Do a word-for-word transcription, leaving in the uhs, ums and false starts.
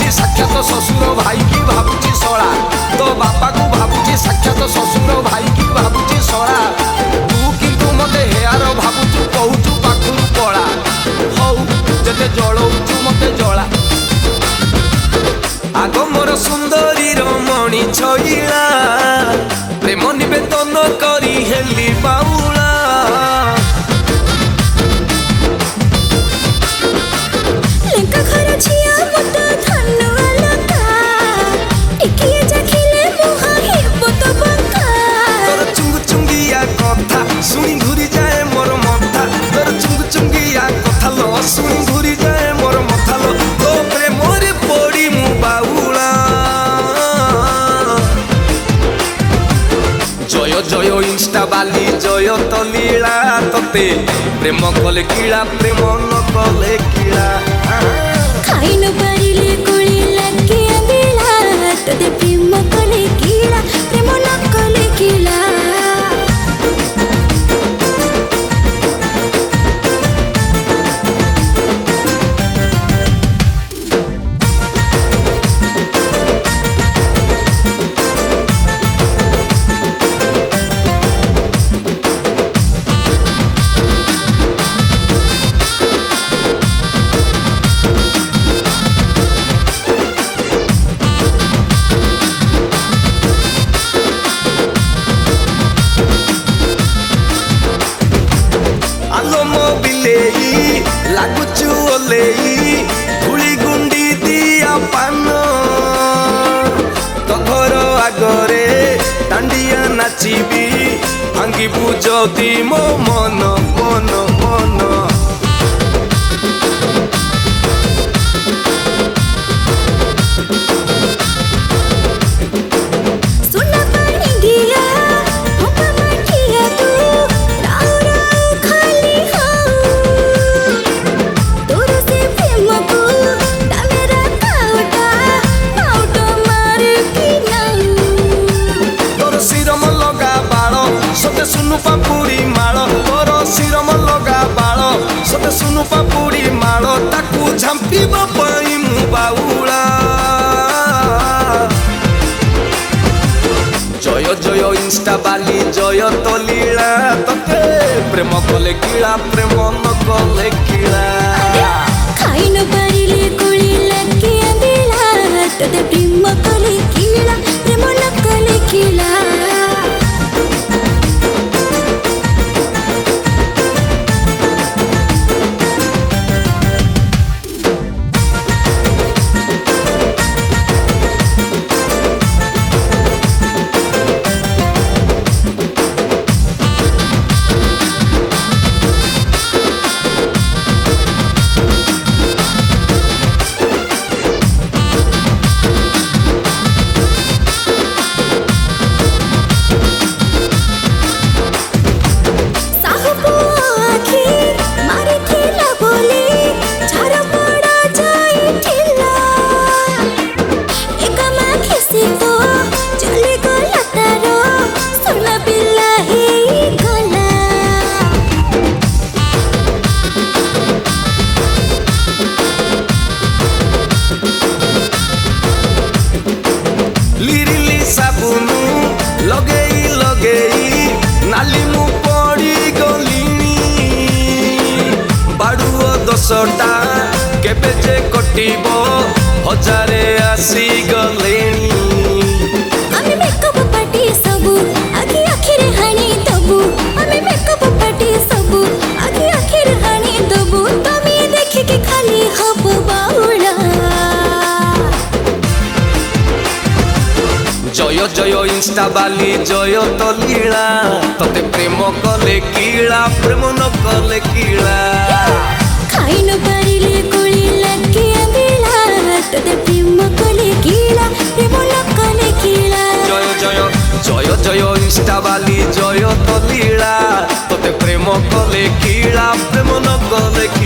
भाबुची साक्षात ससुर भाई की भाबुची सोला तो बापा को भाबुची साक्षात ससुर भाई की भाबुची सोला तू किंतु मते हेयार भाबुचु कहूचु पाखुरु पळा हौ जते जळौचु मते जळा आग मोर सुंदरी रमणी छइला प्रेम निवेदन करी हेली बाउला लेका घर छिया मत धन अलका एकिए जाखिले मोहा हेब तो बंका तोर चुंग चुंगिया कथा सुनी घुरी जाए मोर मथा तोर चुंग चुंगिया कथा लो सुनी घुरी जाए मोर मथा लो तो प्रेम रे पड़ी मु बाउला जय जय इंस्टा बाली जय तो लीला तते प्रेम कले कीड़ा प्रेम न कले कीड़ा खाई न पारिले कोली लगे अंबिला तते प्रेम कले कीड़ा प्रेम न कले कीड़ा लागुचु ओलेई धूली गुंडी दिया पान तो घर आगरे दांडिया नाचिबी भांगी बुझती मो मन मन मन सते सुनु पापुड़ी माल तोर सिरम लगा बाल सते सुनु पापुड़ी माल ताकू झांपीबा पई मु बाउला जय जय इंस्टा बाली जय तो लीला तते प्रेम कले कीड़ा प्रेम न कले कीड़ा खाई न पारिले कोली लगे अंबिला तते प्रेम कले कीड़ा प्रेम न कले कीड़ा लगेई लगेई नाली मु पड़ी गलिनी बाड़ुओ दशटा केबे जे कटिबो हजारे आसी गलेनी आमी मेकअप पार्टी सबु आखि आखिर हानी दबु आमी मेकअप पार्टी सबु आखि आखिर हानी दबु तमे देखि के खाली हब बाउला जय जय इंस्टा बाली जय तो लीला तते प्रेम कले कीड़ा प्रेम न कले कीड़ा खाई न पारिले कोली लगे अंबिला तते प्रेम कले कीड़ा प्रेम न कले कीड़ा जय जय जय जय इंस्टा बाली जय तो लीला तते प्रेम कले कीड़ा प्रेम न कले